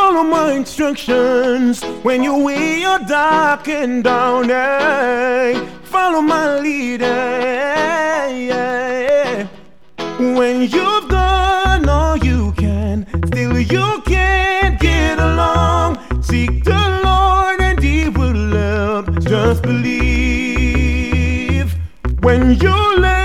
Follow my instructions when your way are dark and down. Follow my leader. When you've done all you can, still you can't get along. Seek the Lord and He will help. Just believe. When you